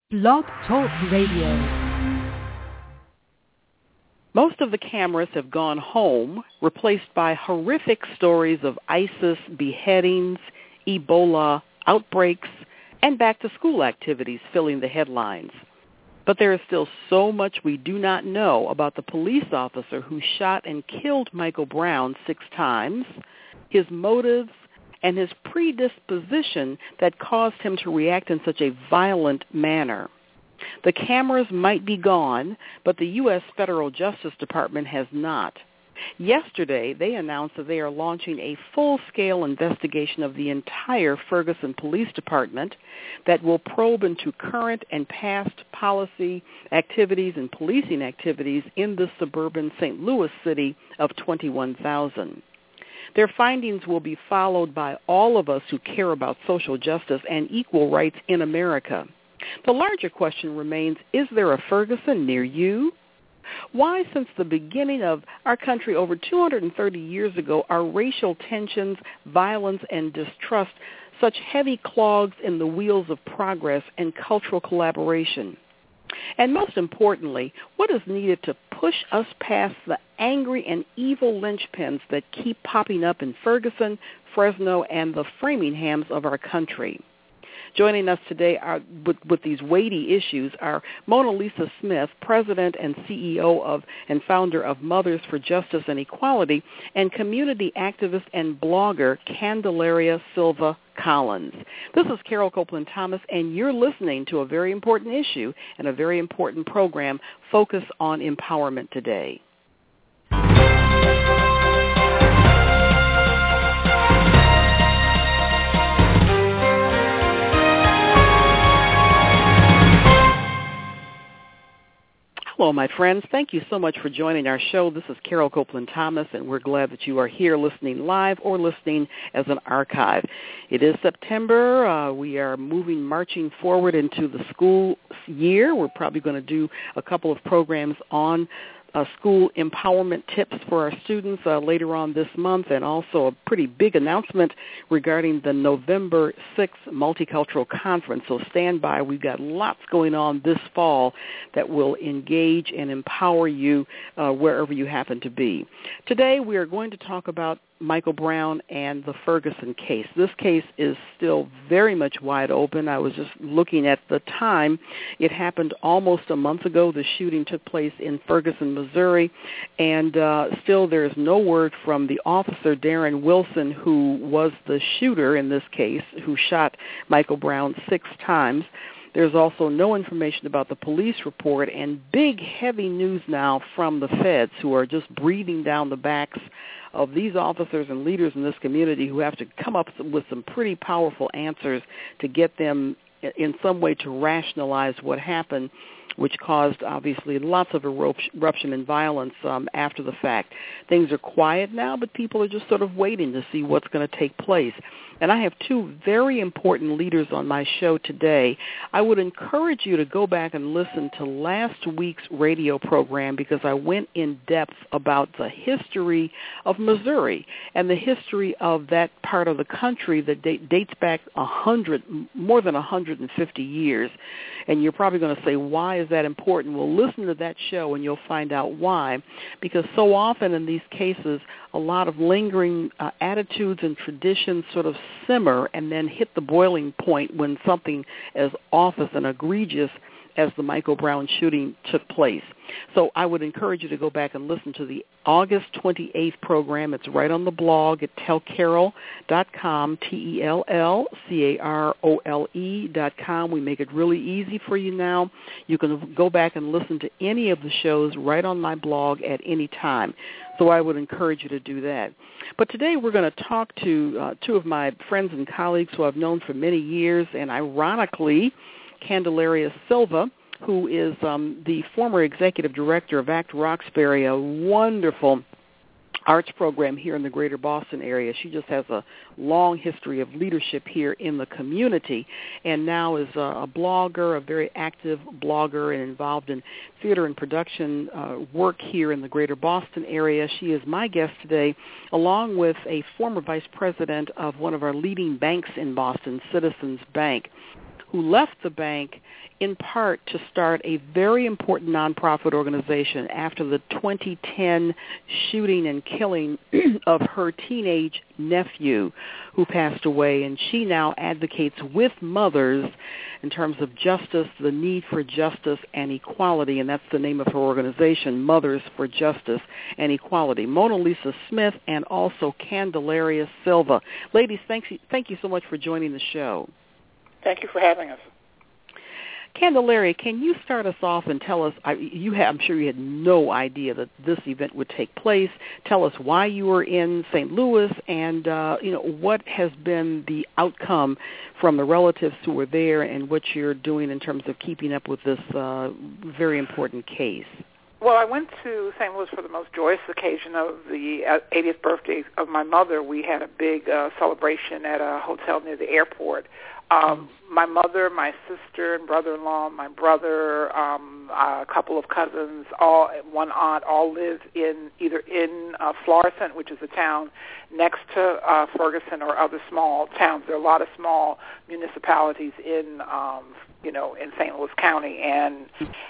Blog Talk Radio. Most of the cameras have gone home, replaced by horrific stories of ISIS beheadings, Ebola outbreaks, and back-to-school activities filling the headlines. But there is still so much we do not know about the police officer who shot and killed Michael Brown 6 times, his motives, and his predisposition that caused him to react in such a violent manner. The cameras might be gone, but the U.S. Federal Justice Department has not. Yesterday, they announced that they are launching a full-scale investigation of the entire Ferguson Police Department that will probe into current and past policy activities and policing activities in the suburban St. Louis city of 21,000. Their findings will be followed by all of us who care about social justice and equal rights in America. The larger question remains, is there a Ferguson near you? Why, since the beginning of our country over 230 years ago, are racial tensions, violence, and distrust such heavy clogs in the wheels of progress and cultural collaboration? And most importantly, what is needed to push us past the angry and evil linchpins that keep popping up in Ferguson, Fresno, and the Framinghams of our country? Joining us today with these weighty issues are Mona Lisa Smith, President and CEO of and founder of Mothers for Justice and Equality, and community activist and blogger Candelaria Silva Collins. This is Carol Copeland Thomas, and you're listening to a very important issue and a very important program focused on empowerment today. Hello, my friends. Thank you so much for joining our show. This is Carol Copeland Thomas, and we're glad that you are here listening live or listening as an archive. It is September. We are marching forward into the school year. We're probably going to do a couple of programs on school empowerment tips for our students later on this month, and also a pretty big announcement regarding the November 6th Multicultural Conference. So stand by. We've got lots going on this fall that will engage and empower you wherever you happen to be. Today we are going to talk about Michael Brown and the Ferguson case. This case is still very much wide open. I was just looking at the time. It happened almost a month ago. The shooting took place in Ferguson, Missouri, and still there is no word from the officer, Darren Wilson, who was the shooter in this case, who shot Michael Brown 6 times. There's also no information about the police report, and big, heavy news now from the feds, who are just breathing down the backs of these officers and leaders in this community who have to come up with some pretty powerful answers to get them in some way to rationalize what happened, which caused, obviously, lots of eruption and violence after the fact. Things are quiet now, but people are just sort of waiting to see what's going to take place. And I have 2 very important leaders on my show today. I would encourage you to go back and listen to last week's radio program, because I went in depth about the history of Missouri and the history of that part of the country that dates back more than 150 years. And you're probably going to say, why is that important? Well, listen to that show and you'll find out why. Because so often in these cases, a lot of lingering attitudes and traditions sort of simmer and then hit the boiling point when something as awful and egregious as the Michael Brown shooting took place. So I would encourage you to go back and listen to the August 28th program. It's right on the blog at tellcarol.com, tellcarole.com. We make it really easy for you now. You can go back and listen to any of the shows right on my blog at any time. So I would encourage you to do that. But today we're going to talk to 2 of my friends and colleagues who I've known for many years, and ironically, Candelaria Silva, who is the former executive director of ACT Roxbury, a wonderful arts program here in the greater Boston area. She just has a long history of leadership here in the community, and now is a blogger, a very active blogger, and involved in theater and production work here in the greater Boston area. She is my guest today, along with a former vice president of one of our leading banks in Boston, Citizens Bank. who left the bank in part to start a very important nonprofit organization after the 2010 shooting and killing of her teenage nephew who passed away. And she now advocates with mothers in terms of justice, the need for justice and equality, and that's the name of her organization, Mothers for Justice and Equality. Mona Lisa Smith and also Candelaria Silva. Ladies, thank you so much for joining the show. Thank you for having us. Candelaria, can you start us off and tell us, I'm sure you had no idea that this event would take place. Tell us why you were in St. Louis and, what has been the outcome from the relatives who were there and what you're doing in terms of keeping up with this very important case. Well, I went to St. Louis for the most joyous occasion of the 80th birthday of my mother. We had a big celebration at a hotel near the airport. My mother, my sister and brother-in-law, my brother, a couple of cousins, one aunt, all live either in Florissant, which is a town next to Ferguson, or other small towns. There are a lot of small municipalities in St. Louis County, and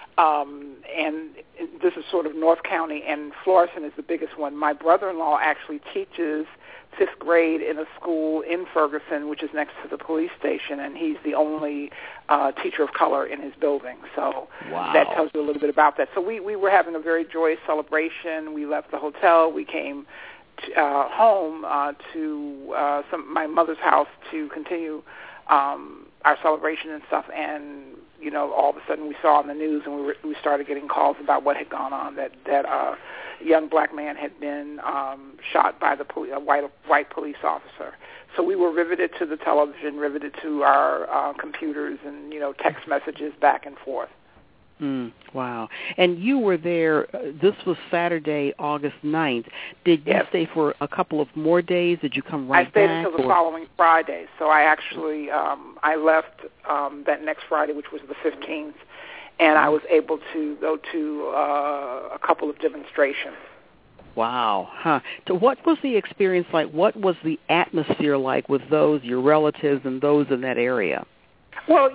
this is sort of North County, and Florissant is the biggest one. My brother-in-law actually teaches 5th grade in a school in Ferguson, which is next to the police station, and he's the only teacher of color in his building. So That tells you a little bit about that. So we were having a very joyous celebration. We left the hotel. We came home to my mother's house to continue our celebration and stuff, and all of a sudden we saw on the news, and we started getting calls about what had gone on, that a young black man had been shot by a white police officer. So we were riveted to the television, riveted to our computers, and text messages back and forth. Wow. And you were there, this was Saturday, August 9th. Did you stay for a couple of more days? Did you come right back? I stayed until the following Friday. So I actually, I left that next Friday, which was the 15th, and I was able to go to a couple of demonstrations. Wow. Huh. So what was the experience like? What was the atmosphere like with those, your relatives and those in that area? Well,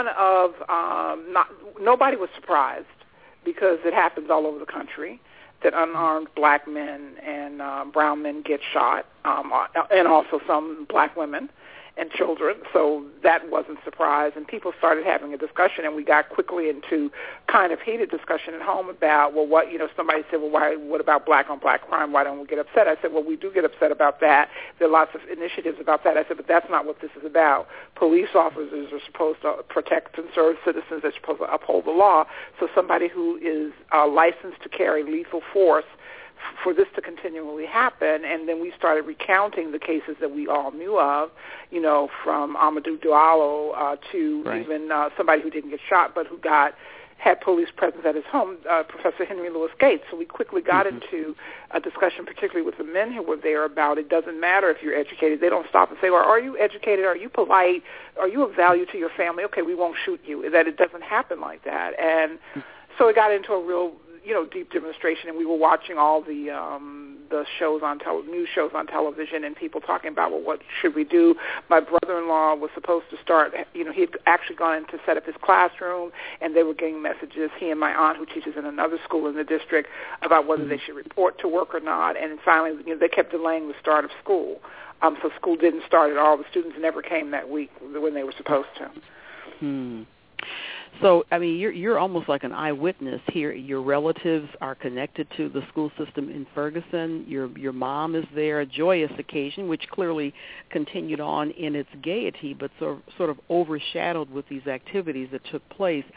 nobody was surprised, because it happens all over the country that unarmed black men and brown men get shot, and also some black women and children. So that wasn't a surprise, and people started having a discussion, and we got quickly into kind of heated discussion at home about, somebody said, what about black on black crime? Why don't we get upset? I said, well, we do get upset about that. There are lots of initiatives about that. I said, but that's not what this is about. Police officers are supposed to protect and serve citizens. They're supposed to uphold the law. So somebody who is licensed to carry lethal force, for this to continually happen. And then we started recounting the cases that we all knew of, from Amadou Diallo to even somebody who didn't get shot but who had police presence at his home, Professor Henry Louis Gates. So we quickly got into a discussion, particularly with the men who were there, about it doesn't matter if you're educated. They don't stop and say, well, are you educated? Are you polite? Are you of value to your family? Okay, we won't shoot you. That it doesn't happen like that. And so it got into a real deep demonstration, and we were watching all the shows on news shows on television, and people talking about, well, what should we do? My brother-in-law was supposed to start, he had actually gone in to set up his classroom, and they were getting messages, he and my aunt, who teaches in another school in the district, about whether they should report to work or not, and finally, they kept delaying the start of school. So school didn't start at all. The students never came that week when they were supposed to. So, I mean, you're almost like an eyewitness here. Your relatives are connected to the school system in Ferguson. Your mom is there, a joyous occasion, which clearly continued on in its gaiety, but sort of overshadowed with these activities that took place.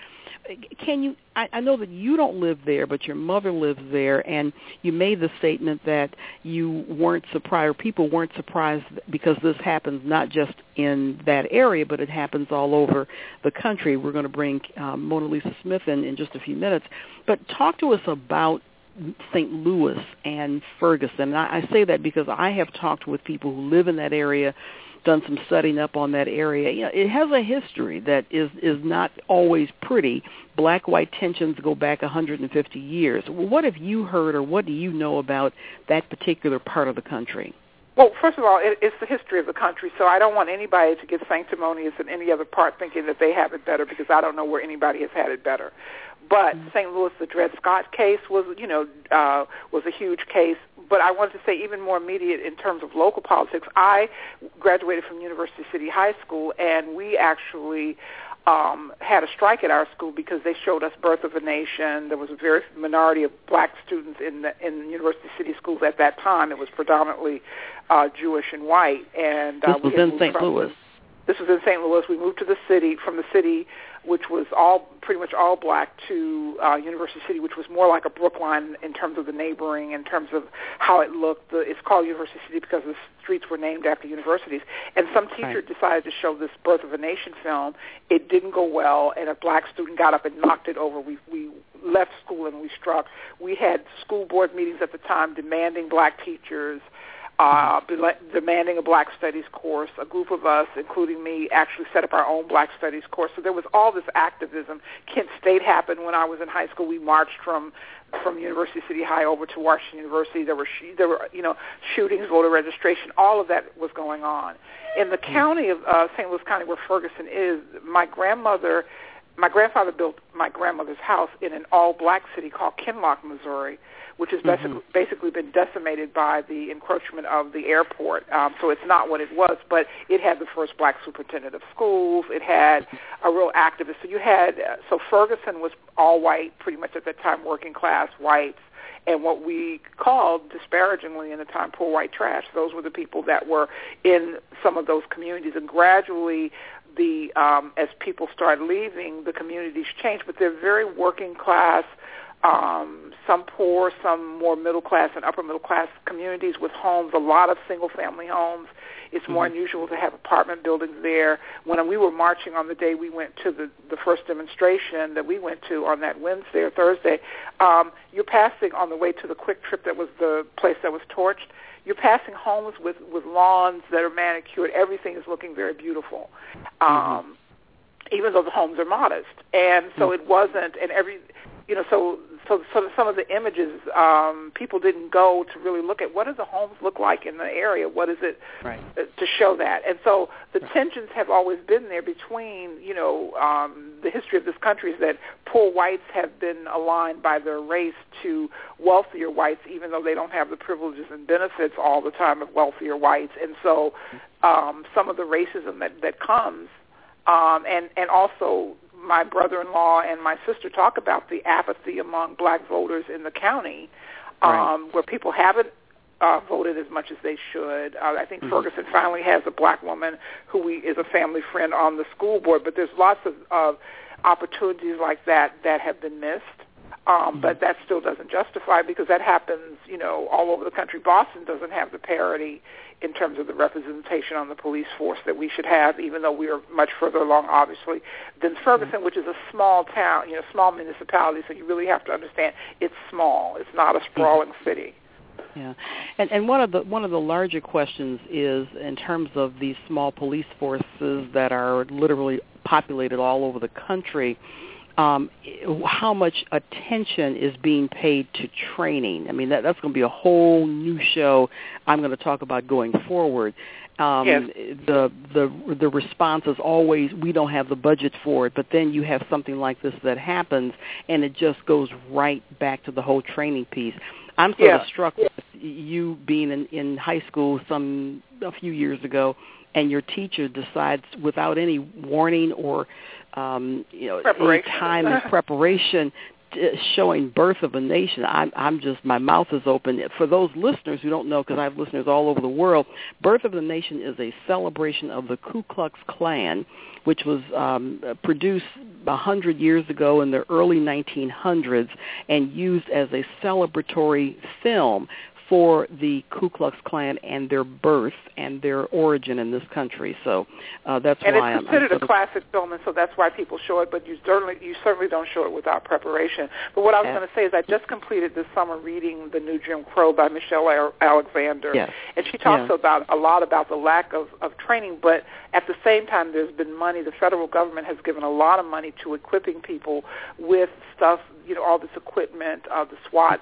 I know that you don't live there, but your mother lives there, and you made the statement that you weren't surprised, or people weren't surprised, because this happens not just in that area, but it happens all over the country. We're going to bring Mona Lisa Smith in just a few minutes. But talk to us about St. Louis and Ferguson. And I say that because I have talked with people who live in that area, done some studying up on that area. It has a history that is not always pretty. Black-white tensions go back 150 years. What have you heard, or what do you know about that particular part of the country? Well, first of all, it's the history of the country, so I don't want anybody to get sanctimonious in any other part thinking that they have it better, because I don't know where anybody has had it better. But St. Louis, the Dred Scott case was a huge case. But I wanted to say even more immediate in terms of local politics. I graduated from University City High School, and we actually had a strike at our school because they showed us Birth of a Nation. There was a very minority of black students in University City schools at that time. It was predominantly Jewish and white. And this was in St. Louis. This was in St. Louis. We moved to the city, from the city, which was pretty much all black, to University City, which was more like a Brookline in terms of the neighboring, in terms of how it looked. It's called University City because the streets were named after universities. And some teacher decided to show this Birth of a Nation film. It didn't go well, and a black student got up and knocked it over. We left school and we struck. We had school board meetings at the time demanding black teachers, demanding a black studies course. A group of us, including me, actually set up our own black studies course. So there was all this activism. Kent State happened when I was in high school. We marched from University City High over to Washington University. There were shootings, voter registration. All of that was going on. In the county of St. Louis County, where Ferguson is, my grandfather built my grandmother's house in an all-black city called Kinloch, Missouri, which has basically been decimated by the encroachment of the airport. So it's not what it was, but it had the first black superintendent of schools. It had a real activist. So Ferguson was all white, pretty much at that time, working class whites, and what we called disparagingly in the time poor white trash. Those were the people that were in some of those communities, and gradually as people started leaving, the communities changed, but they're very working class, some poor, some more middle class and upper middle class communities with homes, a lot of single family homes. It's more unusual to have apartment buildings there. When we were marching on the day we went to the first demonstration that we went to on that Wednesday or Thursday, you're passing on the way to the Quick Trip, that was the place that was torched. You're passing homes with lawns that are manicured. Everything is looking very beautiful, even though the homes are modest. And so it wasn't, and so some of the images, people didn't go to really look at what do the homes look like in the area, what is it to show that. And so the tensions have always been there between, the history of this country is that poor whites have been aligned by their race to wealthier whites, even though they don't have the privileges and benefits all the time of wealthier whites. And so some of the racism that comes, and also my brother-in-law and my sister talk about the apathy among black voters in the county, where people haven't voted as much as they should. I think Ferguson finally has a black woman who is a family friend on the school board, but there's lots of opportunities like that have been missed. But that still doesn't justify, because that happens, all over the country. Boston doesn't have the parity in terms of the representation on the police force that we should have, even though we are much further along, obviously, than Ferguson, which is a small town, small municipality. So you really have to understand it's small. It's not a sprawling city. Yeah, and one of the larger questions is, in terms of these small police forces that are literally populated all over the country, how much attention is being paid to training? I mean, that's going to be a whole new show I'm going to talk about going forward. The response is always, we don't have the budget for it, but then you have something like this that happens, and it just goes right back to the whole training piece. I'm sort of struck with you being in high school a few years ago, and your teacher decides, without any warning or any time and preparation, showing Birth of a Nation. I'm just, my mouth is open. For those listeners who don't know, because I have listeners all over the world, Birth of a Nation is a celebration of the Ku Klux Klan, which was produced 100 years ago in the early 1900s and used as a celebratory film for the Ku Klux Klan and their birth and their origin in this country. So that's and why it's considered a classic film, and so that's why people show it. But you certainly don't show it without preparation. But what I was going to say is, I just completed this summer reading The New Jim Crow by Michelle Alexander, and she talks a lot about the lack of training. But at the same time, there's been money. The federal government has given a lot of money to equipping people with stuff, all this equipment, the SWAT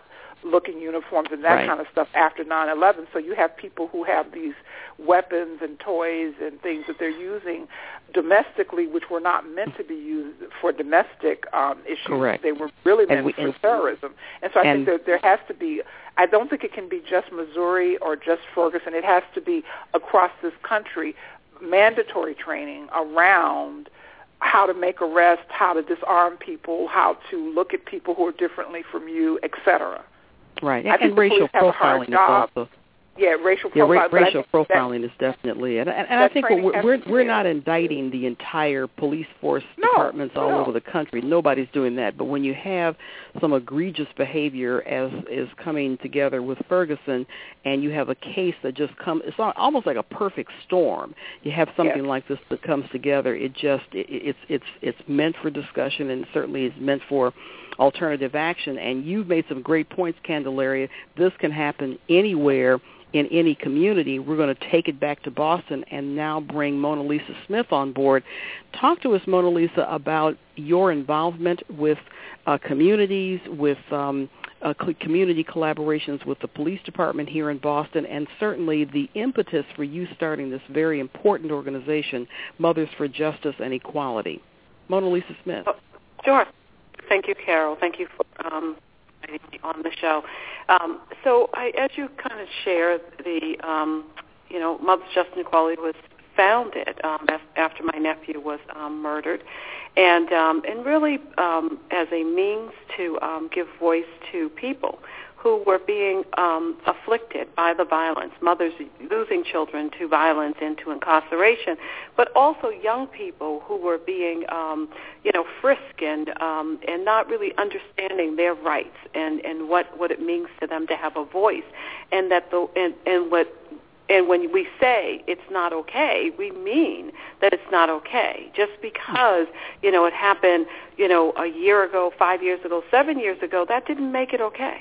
looking uniforms and that kind of stuff after 9/11. So you have people who have these weapons and toys and things that they're using domestically, which were not meant to be used for domestic issues. Correct. They were really meant for terrorism. And so I think that there has to be, I don't think it can be just Missouri or just Ferguson. It has to be across this country, mandatory training around how to make arrests, how to disarm people, how to look at people who are differently from you, et cetera. Right, and racial profiling is also. Yeah, racial profiling. Racial profiling is definitely, and I think we're not indicting the entire police force departments all over the country. Nobody's doing that. But when you have some egregious behavior as is coming together with Ferguson, and you have a case that just comes, it's almost like a perfect storm. You have something like this that comes together. It's meant for discussion, and certainly is meant for alternative action. And you've made some great points, Candelaria. This can happen anywhere in any community. We're going to take it back to Boston and now bring Mona Lisa Smith on board. Talk to us, Mona Lisa, about your involvement with communities, with community collaborations with the police department here in Boston, and certainly the impetus for you starting this very important organization, Mothers for Justice and Equality. Mona Lisa Smith. Oh, sure. Thank you, Carol. Thank you for on the show. So as you kind of shared, the Mothers Justice and Equality was founded after my nephew was murdered, and really as a means to give voice to people who were being afflicted by the violence, mothers losing children to violence and to incarceration, but also young people who were being, frisked and not really understanding their rights and what it means to them to have a voice, and that and when we say it's not okay, we mean that it's not okay. Just because, it happened, a year ago, 5 years ago, 7 years ago, that didn't make it okay.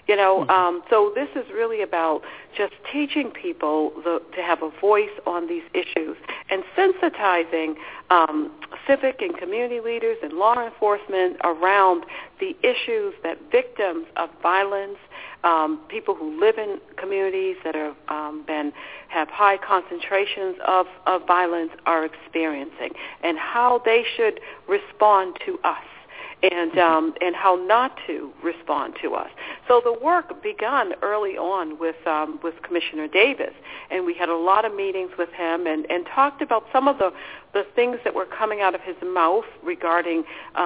So this is really about just teaching people to have a voice on these issues and sensitizing civic and community leaders and law enforcement around the issues that victims of violence, people who live in communities that have high concentrations of violence are experiencing, and how they should respond to us. And how not to respond to us. So the work began early on with Commissioner Davis, and we had a lot of meetings with him and talked about some of the things that were coming out of his mouth regarding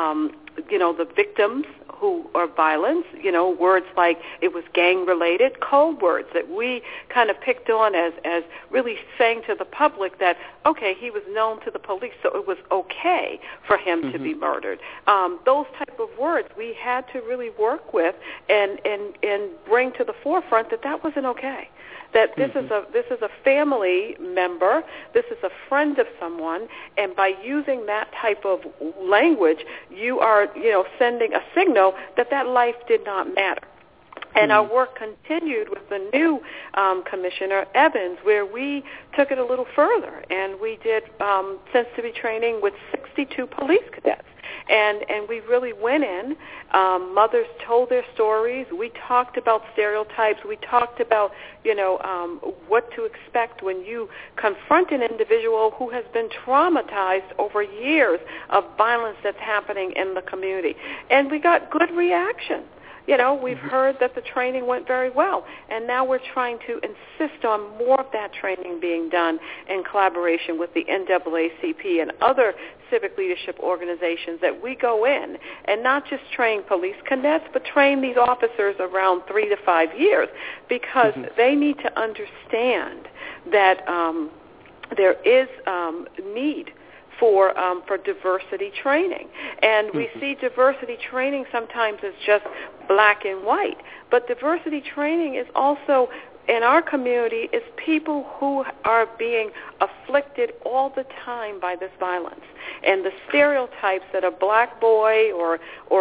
the victims who are violence, words like it was gang-related, code words that we kind of picked on as really saying to the public that, okay, he was known to the police, so it was okay for him to be murdered. Those type of words we had to really work with and bring to the forefront that wasn't okay. That this is a family member, this is a friend of someone, and by using that type of language, you are, sending a signal that life did not matter. And our work continued with the new Commissioner Evans, where we took it a little further, and we did sensitivity training with 62 police cadets. And we really went in. Mothers told their stories. We talked about stereotypes. We talked about, what to expect when you confront an individual who has been traumatized over years of violence that's happening in the community. And we got good reaction. We've heard that the training went very well, and now we're trying to insist on more of that training being done in collaboration with the NAACP and other civic leadership organizations, that we go in and not just train police cadets, but train these officers around 3 to 5 years, because they need to understand that there is need for diversity training. And we see diversity training sometimes as just black and white, but diversity training is also, in our community, is people who are being afflicted all the time by this violence. And the stereotypes that a black boy or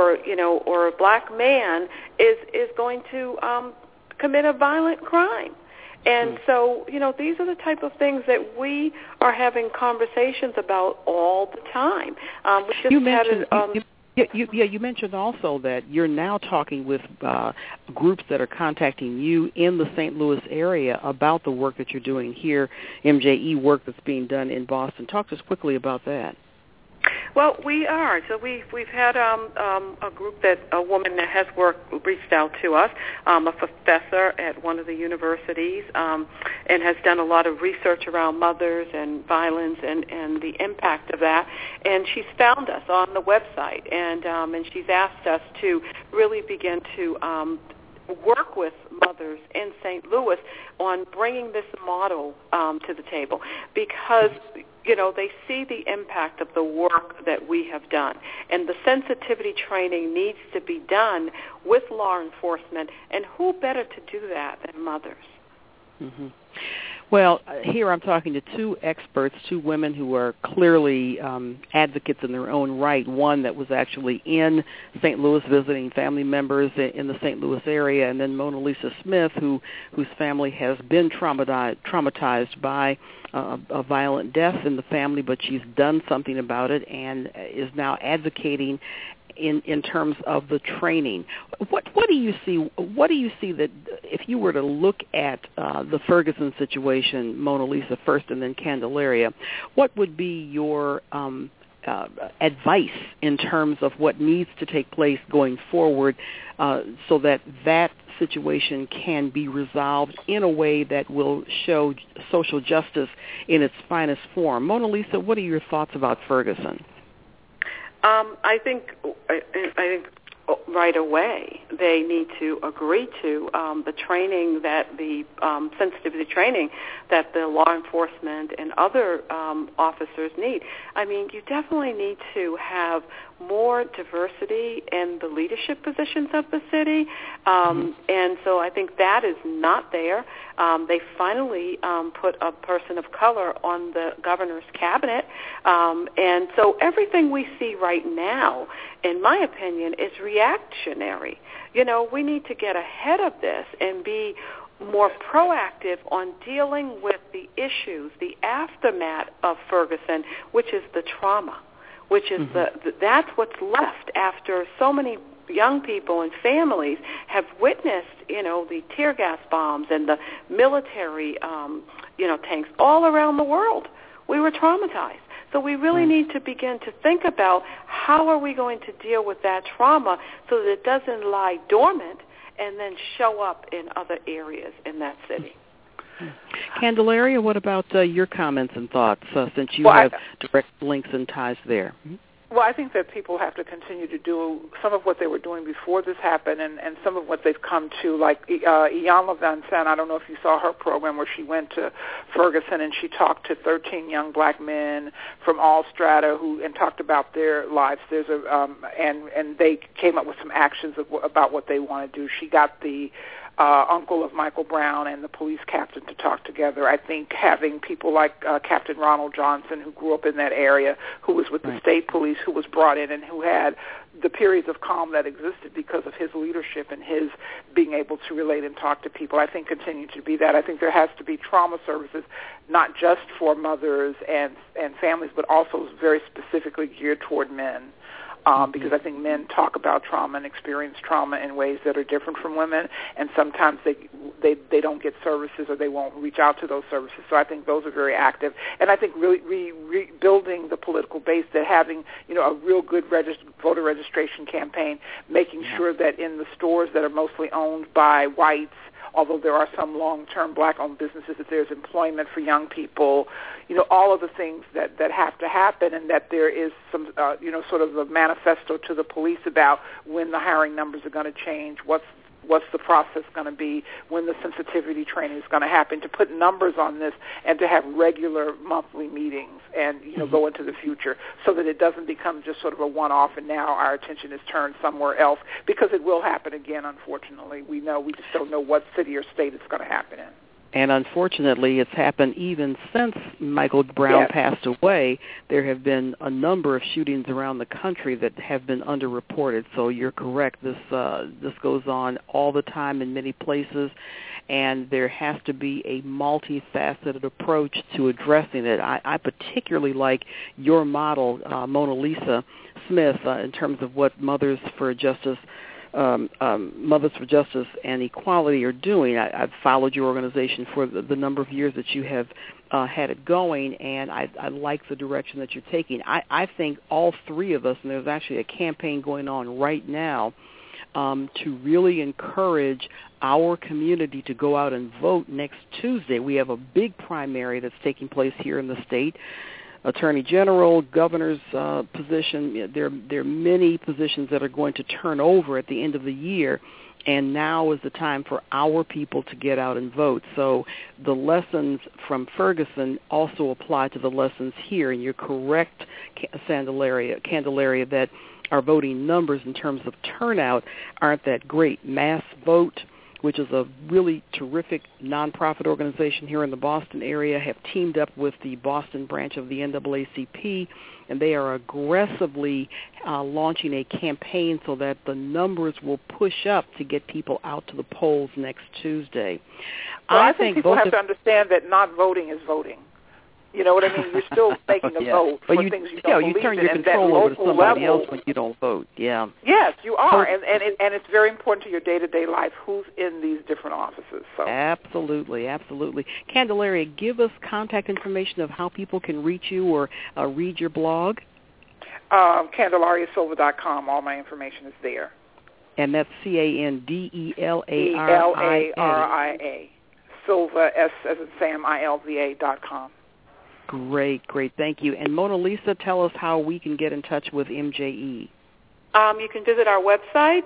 a black man is going to commit a violent crime. And so, these are the type of things that we are having conversations about all the time. We just You mentioned also that you're now talking with groups that are contacting you in the St. Louis area about the work that you're doing here, MJE work that's being done in Boston. Talk to us quickly about that. Well, we are. So we've had a group a woman that has reached out to us, a professor at one of the universities, and has done a lot of research around mothers and violence and the impact of that. And she's found us on the website, and she's asked us to really begin to work with mothers in St. Louis on bringing this model to the table, because they see the impact of the work that we have done, and the sensitivity training needs to be done with law enforcement, and who better to do that than mothers? Mm-hmm. Well, here I'm talking to two experts, two women who are clearly advocates in their own right. One that was actually in St. Louis visiting family members in the St. Louis area, and then Mona Lisa Smith, whose family has been traumatized by a violent death in the family, but she's done something about it and is now advocating in terms of the training. What do you see? What do you see that if you were to look at the Ferguson situation, Mona Lisa first and then Candelaria, what would be your advice in terms of what needs to take place going forward so that situation can be resolved in a way that will show social justice in its finest form? Mona Lisa, what are your thoughts about Ferguson? I think right away they need to agree to the training that the sensitivity training that the law enforcement and other officers need. I mean, you definitely need to have more diversity in the leadership positions of the city, and so I think that is not there. They finally put a person of color on the governor's cabinet, and so everything we see right now, in my opinion, is reactionary. We need to get ahead of this and be more proactive on dealing with the issues, the aftermath of Ferguson, which is the trauma, which is that's what's left after so many young people and families have witnessed, the tear gas bombs and the military, tanks all around the world. We were traumatized. So we really need to begin to think about how are we going to deal with that trauma so that it doesn't lie dormant and then show up in other areas in that city. Candelaria, what about your comments and thoughts, since you have direct links and ties there? Well, I think that people have to continue to do some of what they were doing before this happened and some of what they've come to, like Iyanla Vanzant. I don't know if you saw her program where she went to Ferguson and she talked to 13 young black men from all strata and talked about their lives. There's and they came up with some actions about what they want to do. She got the uncle of Michael Brown and the police captain to talk together. I think having people like Captain Ronald Johnson, who grew up in that area, who was with the state police, who was brought in and who had the periods of calm that existed because of his leadership and his being able to relate and talk to people, I think continue to be that. I think there has to be trauma services, not just for mothers and families, but also very specifically geared toward men. Because I think men talk about trauma and experience trauma in ways that are different from women, and sometimes they don't get services or they won't reach out to those services. So I think those are very active. And I think really rebuilding the political base, that having a real good voter registration campaign, making sure that in the stores that are mostly owned by whites, although there are some long-term black-owned businesses, that there's employment for young people, all of the things that have to happen, and that there is some, sort of a manifesto to the police about when the hiring numbers are going to change, what's the process going to be, when the sensitivity training is going to happen, to put numbers on this and to have regular monthly meetings and, go into the future so that it doesn't become just sort of a one-off and now our attention is turned somewhere else, because it will happen again, unfortunately. We just don't know what city or state it's going to happen in. And unfortunately, it's happened even since Michael Brown passed away. There have been a number of shootings around the country that have been underreported. So you're correct. This goes on all the time in many places, and there has to be a multifaceted approach to addressing it. I particularly like your model, Mona Lisa Smith, in terms of what Mothers for Justice and Equality are doing. I've followed your organization for the number of years that you have had it going, and I like the direction that you're taking. I think all three of us, and there's actually a campaign going on right now to really encourage our community to go out and vote next Tuesday. We have a big primary that's taking place here in the state. Attorney General, governor's position. There are many positions that are going to turn over at the end of the year, and now is the time for our people to get out and vote. So the lessons from Ferguson also apply to the lessons here, and you're correct, Candelaria, that our voting numbers in terms of turnout aren't that great. Mass Vote, which is a really terrific nonprofit organization here in the Boston area, have teamed up with the Boston branch of the NAACP, and they are aggressively launching a campaign so that the numbers will push up to get people out to the polls next Tuesday. Well, I think people have to understand that not voting is voting. You know what I mean? You're still making a vote for things you don't believe in. You turn your control over to somebody else when you don't vote. Yeah. Yes, you are, and it's very important to your day-to-day life who's in these different offices. So. Absolutely. Candelaria, give us contact information of how people can reach you or read your blog. CandelariaSilva.com. All my information is there. And that's CANDELARIA. Silva, S as in Sam, ILVA.com. Great. Thank you. And Mona Lisa, tell us how we can get in touch with MJE. You can visit our website,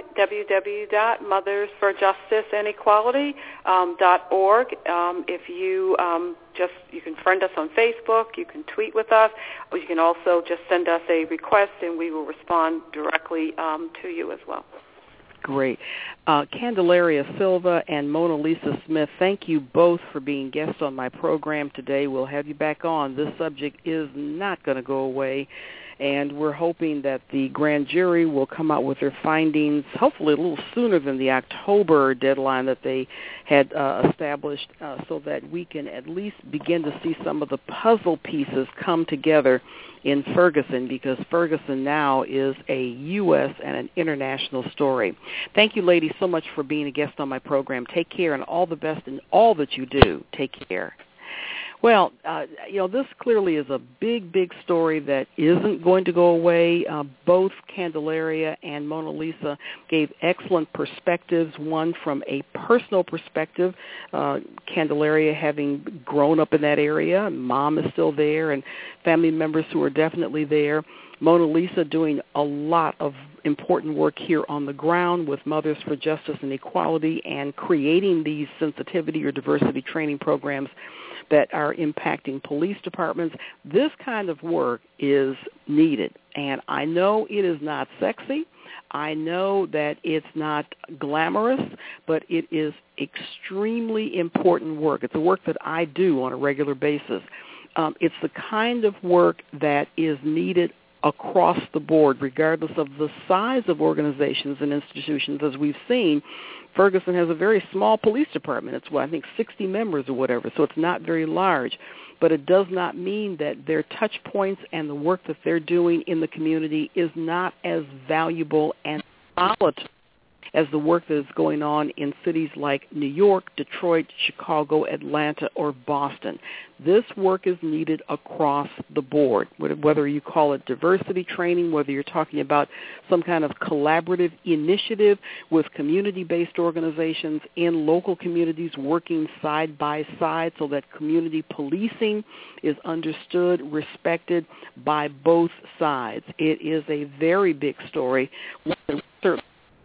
www.mothersforjusticeandequality.org. If you you can friend us on Facebook, you can tweet with us, or you can also just send us a request, and we will respond directly to you as well. Great. Candelaria Silva and Mona Lisa Smith, thank you both for being guests on my program today. We'll have you back on. This subject is not going to go away, and we're hoping that the grand jury will come out with their findings hopefully a little sooner than the October deadline that they had established, so that we can at least begin to see some of the puzzle pieces come together in Ferguson, because Ferguson now is a U.S. and an international story. Thank you, ladies, so much for being a guest on my program. Take care, and all the best in all that you do. Take care. Well, this clearly is a big story that isn't going to go away. Both Candelaria and Mona Lisa gave excellent perspectives, one from a personal perspective, Candelaria having grown up in that area, Mom is still there, and family members who are definitely there. Mona Lisa doing a lot of important work here on the ground with Mothers for Justice and Equality and creating these sensitivity or diversity training programs that are impacting police departments. This kind of work is needed, and I know it is not sexy. I know that it's not glamorous, but it is extremely important work. It's a work that I do on a regular basis. It's the kind of work that is needed across the board, regardless of the size of organizations and institutions. As we've seen, Ferguson has a very small police department. It's, I think 60 members or whatever, so it's not very large. But it does not mean that their touch points and the work that they're doing in the community is not as valuable and solid as the work that is going on in cities like New York, Detroit, Chicago, Atlanta, or Boston. This work is needed across the board, whether you call it diversity training, whether you're talking about some kind of collaborative initiative with community-based organizations in local communities working side by side so that community policing is understood, respected by both sides. It is a very big story.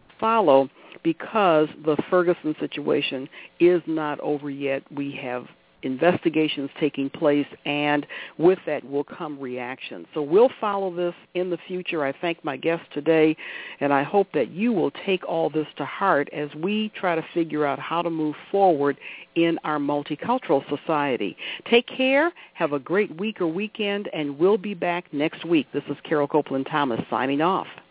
Follow, because the Ferguson situation is not over yet. We have investigations taking place, and with that will come reaction. So we'll follow this in the future. I thank my guest today, and I hope that you will take all this to heart as we try to figure out how to move forward in our multicultural society. Take care, have a great week or weekend, and we'll be back next week. This is Carol Copeland Thomas signing off.